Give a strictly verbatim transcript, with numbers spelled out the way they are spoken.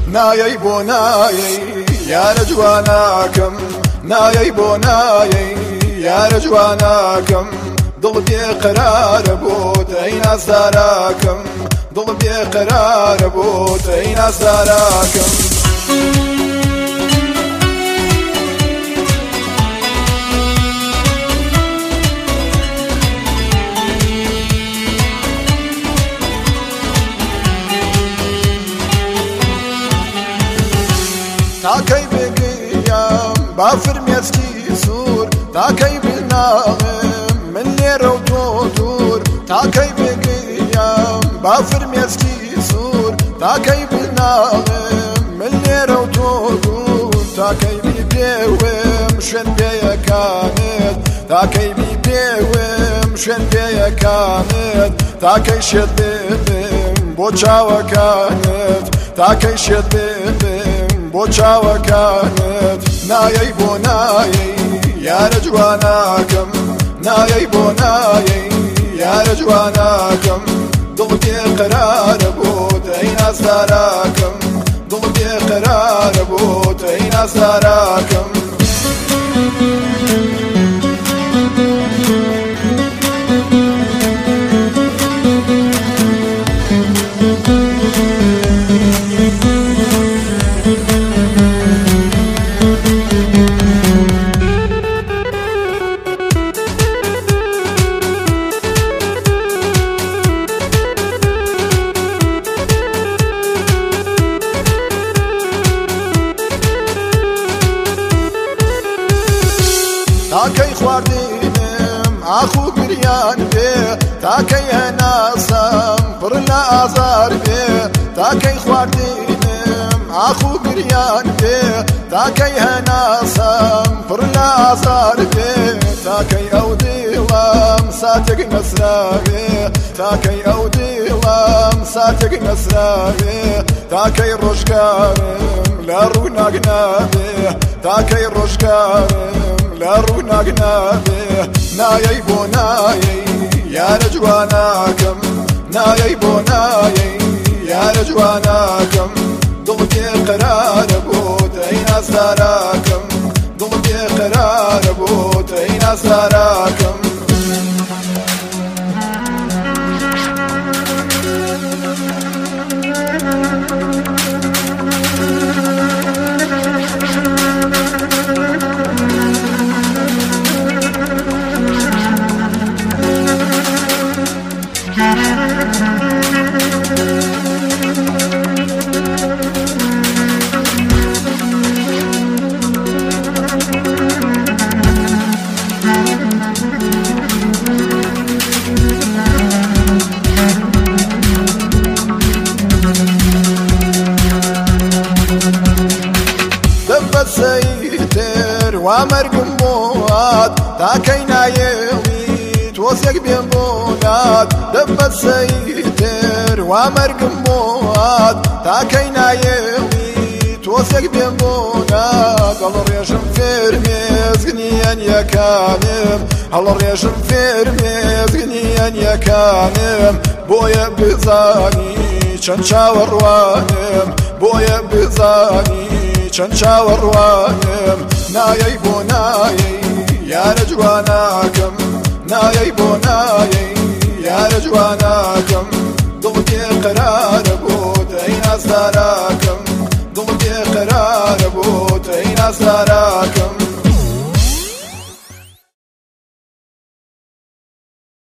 نایەی بۆ نایەی یارە جواناکەم نایەی بۆ نایەی یارە جواناکەم دڵ بێقەرارە بۆت ئەی نازداراکەم دڵ بێقەرارە بۆت ئەی نازداراکەم تاکەی بگریام با فرمێسکی سوور تاکەی بناڵم من لێرە و تۆ دوور تاکەی بگریام با فرمێسکی سوور تاکەی بناڵم من لێرە و تۆ دوور تاکەی بیبێوم شوێن پێیەکانت تاکەی بیبێوم شوێن پێیەکانت تاکەی شێت بێبم بۆ چاوەکانت تاکەی شێت بێبم بۆ چاوەکانت نایەی بۆ نایەی یارە جواناکەم نایەی بۆ نایەی یارە جواناکەم دڵ بێقەرارە بۆت ئەی نازداراکەم دڵ بێقەرارە بۆت ئەی نازداراکەم تاکەی خواردنم ئاخ و گریان بێ تاکەی هەناسەم پڕ لە ئازار بێ تاکەی خواردنم ئاخ و گریان بێ تاکەی هەناسەم پڕ لە ئازار بێ تاکەی ئەو دڵم ساتێک نەسراوێ تاکەی ئەو دڵم ساتێک نەسراوێ تاکەی ڕۆژگارم لە ڕووناک نابێ تاکەی ڕۆژگارم لە ڕووناک نابێ نایەی بۆ نایەی یارە جواناکەم نایەی بۆ نایەی یارە جواناکەم دڵ بێقەرارە بۆت ئەی نازداراکەم دڵ بێقەرارە بۆت ئەی نازداراکەم سەیتر وا مەرگم بۆات تاکەی نایەوی تۆزێک بێم بۆلات دەبەت سەیتر وا مەرگم بۆات تاکەی نایەوی تۆزێک بێم بۆلات هەڵڕێژم فێرمێزگنیەنیەکانم هەڵڕێژم فێرمێزگنیەنیەکانم بۆیە بزانی چەند چاوەڕوانم بۆیە بزانی چەند چاوەڕوانم نایەی بۆ نایەی یارە جواناکەم نایەی بۆ نایەی یارە جواناکەم دڵ بێقەرارە بۆت ئەی نازداراکەم دڵ بێقەرارە بۆت ئەی نازداراکەم